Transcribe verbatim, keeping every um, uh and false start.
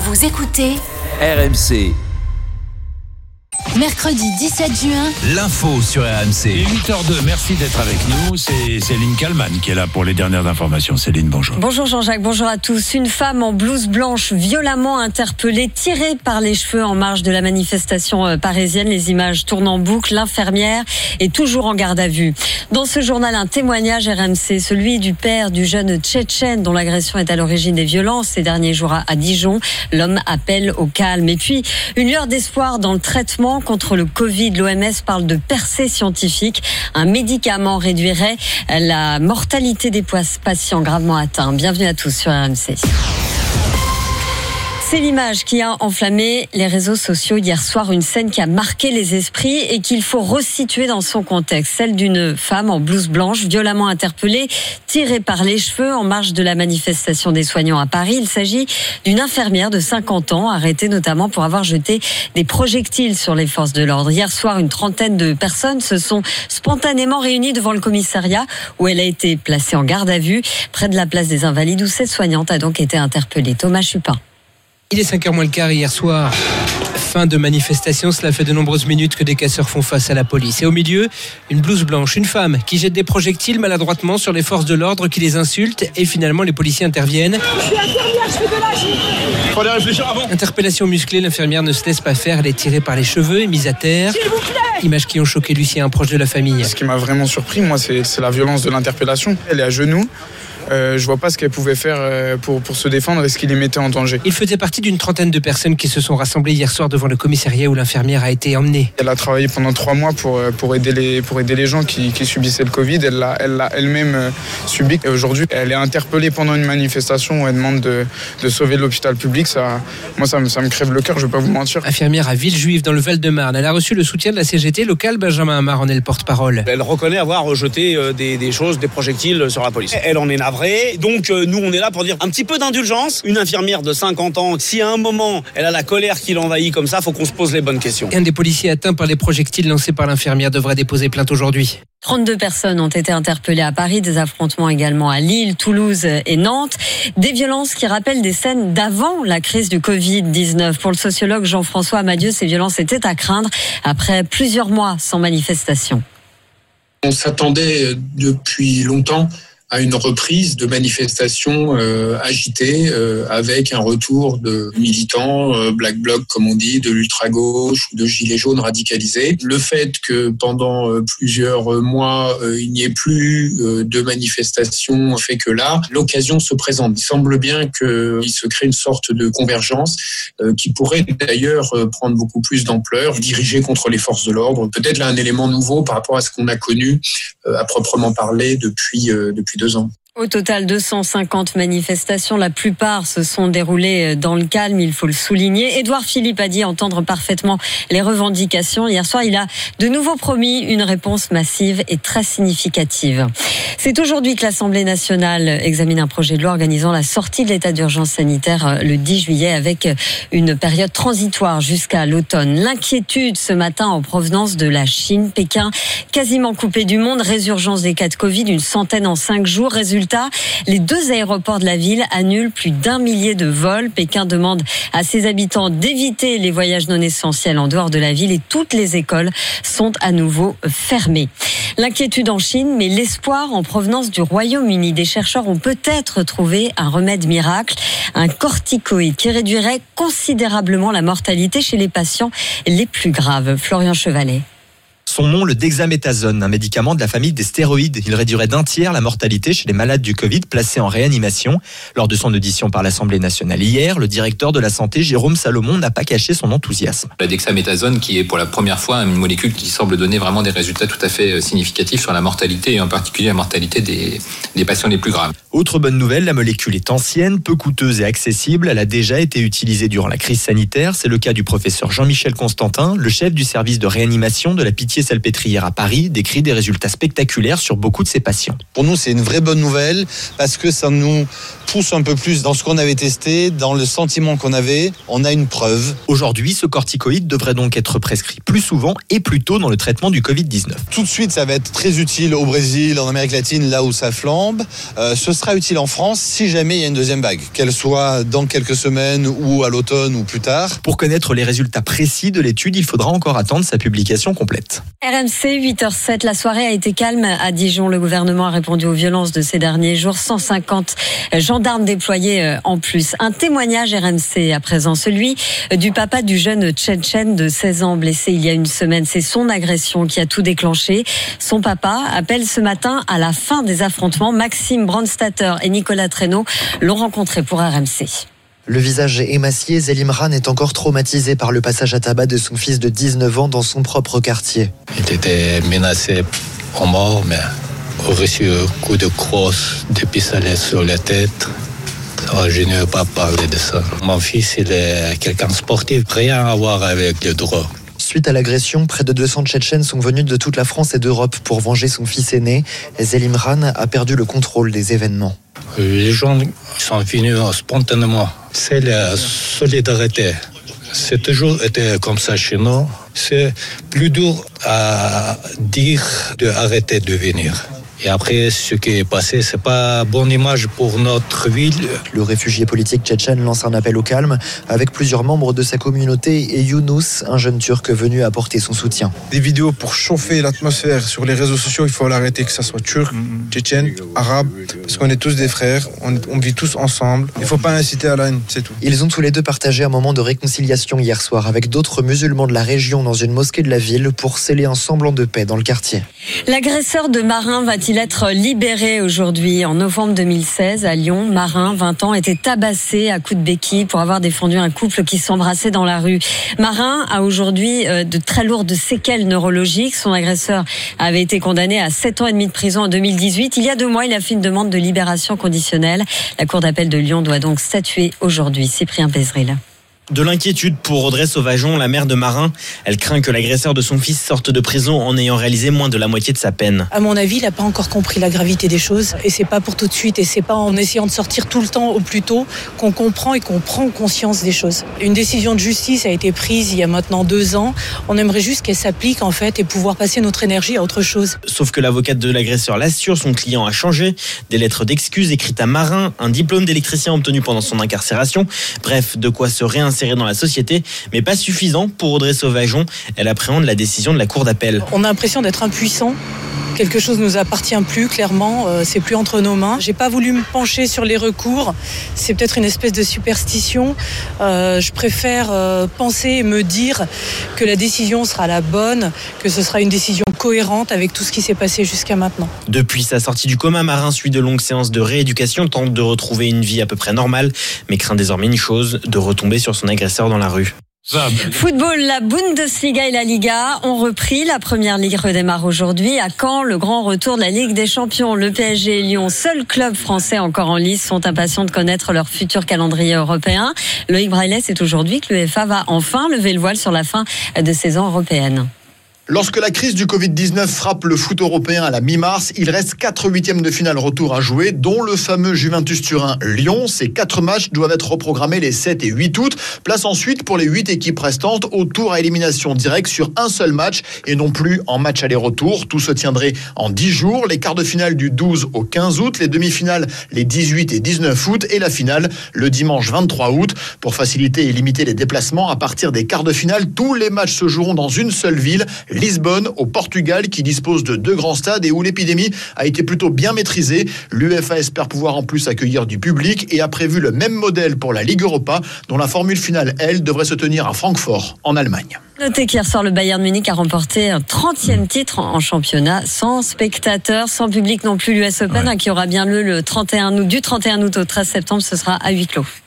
Vous écoutez R M C. Mercredi dix-sept juin, L'info sur R M C. Et huit heures deux, merci d'être avec nous. C'est Céline Kallmann qui est là pour les dernières informations. Céline, bonjour. Bonjour Jean-Jacques, bonjour à tous. Une femme en blouse blanche violemment interpellée, tirée par les cheveux en marge de la manifestation parisienne. Les images tournent en boucle. L'infirmière est toujours en garde à vue. Dans ce journal, un témoignage R M C, celui du père du jeune Tchétchène dont l'agression est à l'origine des violences ces derniers jours à Dijon. L'homme appelle au calme. Et puis, une lueur d'espoir dans le traitement contre le Covid. L'O M S parle de percée scientifique. Un médicament réduirait la mortalité des patients gravement atteints. Bienvenue à tous sur R M C. C'est l'image qui a enflammé les réseaux sociaux hier soir, une scène qui a marqué les esprits et qu'il faut resituer dans son contexte. Celle d'une femme en blouse blanche, violemment interpellée, tirée par les cheveux en marge de la manifestation des soignants à Paris. Il s'agit d'une infirmière de cinquante ans, arrêtée notamment pour avoir jeté des projectiles sur les forces de l'ordre. Hier soir, une trentaine de personnes se sont spontanément réunies devant le commissariat où elle a été placée en garde à vue, près de la place des Invalides, où cette soignante a donc été interpellée. Thomas Chupin. Il est cinq heures moins le quart hier soir. Fin de manifestation, cela fait de nombreuses minutes que des casseurs font face à la police. Et au milieu, une blouse blanche, une femme qui jette des projectiles maladroitement sur les forces de l'ordre, qui les insultent, et finalement les policiers interviennent. Je suis infirmière, je fais de l'âge. Faut aller réfléchir avant. Interpellation musclée, l'infirmière ne se laisse pas faire, elle est tirée par les cheveux et mise à terre. S'il vous plaît. Images qui ont choqué Lucien, un proche de la famille. Ce qui m'a vraiment surpris, moi, c'est, c'est la violence de l'interpellation. Elle est à genoux. Euh, je vois pas ce qu'elle pouvait faire euh, pour, pour se défendre et ce qui les mettait en danger. Il faisait partie d'une trentaine de personnes qui se sont rassemblées hier soir devant le commissariat où l'infirmière a été emmenée. Elle a travaillé pendant trois mois pour, pour, aider, les, pour aider les gens qui, qui subissaient le Covid. Elle l'a, elle l'a elle-même euh, subi. Et aujourd'hui, elle est interpellée pendant une manifestation où elle demande de, de sauver l'hôpital public. Ça, moi, ça me, ça me crève le cœur, je vais pas vous mentir. Infirmière à Villejuif dans le Val-de-Marne. Elle a reçu le soutien de la C G T locale. Benjamin Amar en est le porte-parole. Elle reconnaît avoir jeté des, des choses, des projectiles sur la police. Elle en est navrée. Donc, nous, on est là pour dire un petit peu d'indulgence. Une infirmière de cinquante ans, si à un moment, elle a la colère qui l'envahit comme ça, faut qu'on se pose les bonnes questions. Un des policiers atteints par les projectiles lancés par l'infirmière devrait déposer plainte aujourd'hui. trente-deux personnes ont été interpellées à Paris, des affrontements également à Lille, Toulouse et Nantes. Des violences qui rappellent des scènes d'avant la crise du covid dix-neuf. Pour le sociologue Jean-François Amadieu, ces violences étaient à craindre après plusieurs mois sans manifestation. On s'attendait depuis longtemps à une reprise de manifestations euh, agitées euh, avec un retour de militants euh, black bloc comme on dit, de l'ultra-gauche ou de gilets jaunes radicalisés. Le fait que pendant euh, plusieurs mois euh, il n'y ait plus euh, de manifestations fait que là l'occasion se présente. Il semble bien qu'il se crée une sorte de convergence euh, qui pourrait d'ailleurs euh, prendre beaucoup plus d'ampleur, dirigée contre les forces de l'ordre. Peut-être là un élément nouveau par rapport à ce qu'on a connu euh, à proprement parler depuis euh, depuis deux ans. Au total, deux cent cinquante manifestations. La plupart se sont déroulées dans le calme, il faut le souligner. Édouard Philippe a dit entendre parfaitement les revendications. Hier soir, il a de nouveau promis une réponse massive et très significative. C'est aujourd'hui que l'Assemblée nationale examine un projet de loi organisant la sortie de l'état d'urgence sanitaire le dix juillet avec une période transitoire jusqu'à l'automne. L'inquiétude ce matin en provenance de la Chine. Pékin quasiment coupé du monde. Résurgence des cas de Covid, une centaine en cinq jours. Résultat, les deux aéroports de la ville annulent plus d'un millier de vols. Pékin demande à ses habitants d'éviter les voyages non essentiels en dehors de la ville et toutes les écoles sont à nouveau fermées. L'inquiétude en Chine, mais l'espoir en provenance du Royaume-Uni. Des chercheurs ont peut-être trouvé un remède miracle, un corticoïde qui réduirait considérablement la mortalité chez les patients les plus graves. Florian Chevalet. Son nom, le dexaméthasone, un médicament de la famille des stéroïdes. Il réduirait d'un tiers la mortalité chez les malades du Covid placés en réanimation. Lors de son audition par l'Assemblée nationale hier, le directeur de la santé, Jérôme Salomon, n'a pas caché son enthousiasme. La dexaméthasone qui est pour la première fois une molécule qui semble donner vraiment des résultats tout à fait significatifs sur la mortalité et en particulier la mortalité des, des patients les plus graves. Autre bonne nouvelle, la molécule est ancienne, peu coûteuse et accessible. Elle a déjà été utilisée durant la crise sanitaire. C'est le cas du professeur Jean-Michel Constantin, le chef du service de réanimation de la Pitié Moutier-Salpêtrière à Paris décrit des résultats spectaculaires sur beaucoup de ses patients. Pour nous, c'est une vraie bonne nouvelle parce que ça nous pousse un peu plus dans ce qu'on avait testé, dans le sentiment qu'on avait. On a une preuve. Aujourd'hui, ce corticoïde devrait donc être prescrit plus souvent et plus tôt dans le traitement du covid dix-neuf. Tout de suite, ça va être très utile au Brésil, en Amérique latine, là où ça flambe. Euh, ce sera utile en France si jamais il y a une deuxième vague, qu'elle soit dans quelques semaines ou à l'automne ou plus tard. Pour connaître les résultats précis de l'étude, il faudra encore attendre sa publication complète. R M C, huit heures zéro sept, la soirée a été calme à Dijon. Le gouvernement a répondu aux violences de ces derniers jours. cent cinquante gendarmes déployés en plus. Un témoignage R M C à présent, celui du papa du jeune Tchétchène de seize ans blessé il y a une semaine. C'est son agression qui a tout déclenché. Son papa appelle ce matin à la fin des affrontements. Maxime Brandstatter et Nicolas Traîneau l'ont rencontré pour R M C. Le visage émacié, Zelimran est encore traumatisé par le passage à tabac de son fils de dix-neuf ans dans son propre quartier. Il était menacé en mort, mais a reçu un coup de crosse, des pistolets sur la tête. Alors, je ne veux pas parler de ça. Mon fils, il est quelqu'un de sportif, rien à voir avec le drogue. Suite à l'agression, près de deux cents Tchétchènes sont venus de toute la France et d'Europe pour venger son fils aîné. Zelimran a perdu le contrôle des événements. Les gens sont venus spontanément. C'est la solidarité. C'est toujours été comme ça chez nous. C'est plus dur à dire d'arrêter de venir. Et après, ce qui est passé, c'est pas bonne image pour notre ville. Le réfugié politique tchétchène lance un appel au calme avec plusieurs membres de sa communauté et Younous, un jeune Turc venu apporter son soutien. Des vidéos pour chauffer l'atmosphère sur les réseaux sociaux, il faut l'arrêter, que ça soit turc, tchétchène, arabe, parce qu'on est tous des frères, on, on vit tous ensemble. Il faut pas inciter à la haine, c'est tout. Ils ont tous les deux partagé un moment de réconciliation hier soir avec d'autres musulmans de la région dans une mosquée de la ville pour sceller un semblant de paix dans le quartier. L'agresseur de Marin va-t-il être libéré aujourd'hui? En novembre deux mille seize, à Lyon, Marin, vingt ans, était tabassé à coups de béquille pour avoir défendu un couple qui s'embrassait dans la rue. Marin a aujourd'hui de très lourdes séquelles neurologiques. Son agresseur avait été condamné à sept ans et demi de prison en deux mille dix-huit. Il y a deux mois, il a fait une demande de libération conditionnelle. La Cour d'appel de Lyon doit donc statuer aujourd'hui. Cyprien Pézril. De l'inquiétude pour Audrey Sauvageon, la mère de Marin. Elle craint que l'agresseur de son fils sorte de prison en ayant réalisé moins de la moitié de sa peine. À mon avis, il n'a pas encore compris la gravité des choses. Et c'est pas pour tout de suite. Et c'est pas en essayant de sortir tout le temps au plus tôt qu'on comprend et qu'on prend conscience des choses. Une décision de justice a été prise il y a maintenant deux ans. On aimerait juste qu'elle s'applique en fait et pouvoir passer notre énergie à autre chose. Sauf que l'avocate de l'agresseur l'assure, son client a changé. Des lettres d'excuses écrites à Marin, un diplôme d'électricien obtenu pendant son incarcération. Bref, de quoi se réinsérer dans la société, mais pas suffisant pour Audrey Sauvageon. Elle appréhende la décision de la Cour d'appel. On a l'impression d'être impuissant. Quelque chose ne nous appartient plus, clairement, euh, c'est plus entre nos mains. J'ai pas voulu me pencher sur les recours, c'est peut-être une espèce de superstition. Euh, je préfère euh, penser et me dire que la décision sera la bonne, que ce sera une décision cohérente avec tout ce qui s'est passé jusqu'à maintenant. Depuis sa sortie du coma, Marin suit de longues séances de rééducation, tente de retrouver une vie à peu près normale, mais craint désormais une chose, de retomber sur son agresseur dans la rue. Football, la Bundesliga et la Liga ont repris. La première ligue redémarre aujourd'hui. À Caen, le grand retour de la Ligue des Champions. Le P S G et Lyon, seul club français encore en lice, sont impatients de connaître leur futur calendrier européen. Loïc Braillet, c'est aujourd'hui que l'U E F A va enfin lever le voile sur la fin de saison européenne. Lorsque la crise du covid dix-neuf frappe le foot européen à la mi-mars, il reste quatre huitièmes de finale retour à jouer, dont le fameux Juventus Turin-Lyon. Ces quatre matchs doivent être reprogrammés les sept et huit août. Place ensuite pour les huit équipes restantes au tour à élimination directe sur un seul match et non plus en match aller-retour. Tout se tiendrait en dix jours. Les quarts de finale du douze au quinze août, les demi-finales les dix-huit et dix-neuf août et la finale le dimanche vingt-trois août. Pour faciliter et limiter les déplacements, à partir des quarts de finale, tous les matchs se joueront dans une seule ville. Lisbonne, au Portugal, qui dispose de deux grands stades et où l'épidémie a été plutôt bien maîtrisée. L'U E F A espère pouvoir en plus accueillir du public et a prévu le même modèle pour la Ligue Europa, dont la formule finale, elle, devrait se tenir à Francfort, en Allemagne. Notez qu'hier soir, le Bayern Munich a remporté un trentième titre en championnat, sans spectateurs, sans public non plus. L'U S Open, ouais. Qui aura bien lieu le trente et un août, du trente et un août au treize septembre, ce sera à huis clos.